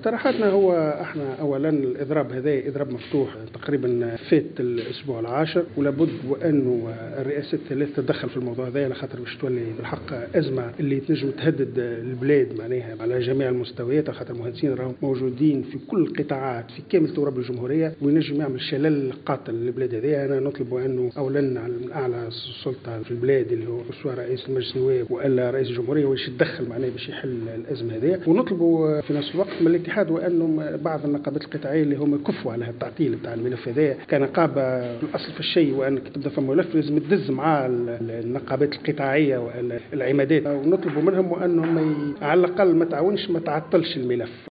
مقترحاتنا هو احنا اولا الاضراب هذا اضراب مفتوح تقريبا فات الاسبوع العاشر، ولابد وانه الرئاسه الثلاث تدخل في الموضوع هذا، على خاطر باش تولي بالحق ازمه اللي تنجم تهدد البلاد معناها على جميع المستويات، على خاطر المهندسين راهم موجودين في كل القطاعات في كامل تراب الجمهوريه، وينجم يعمل شلل قاتل للبلاد هذه. انا نطلب انه اولا من اعلى السلطه في البلاد اللي هو سواء رئيس المجلس النواب والا رئيس الجمهوريه واش يتدخل معناها باش يحل الازمه هذه. ونطلبوا في نفس الوقت من الاتحاد وانه بعض النقابات القطاعيه اللي هم يكفوا على التعطيل نتاع الملف هذا كنقابه في الاصل في الشيء، وان تبدا في ملف لازم تدز مع النقابات القطاعيه والعمادات، ونطلبوا منهم وانهم على الاقل ما تعاونش ما تعطلش الملف.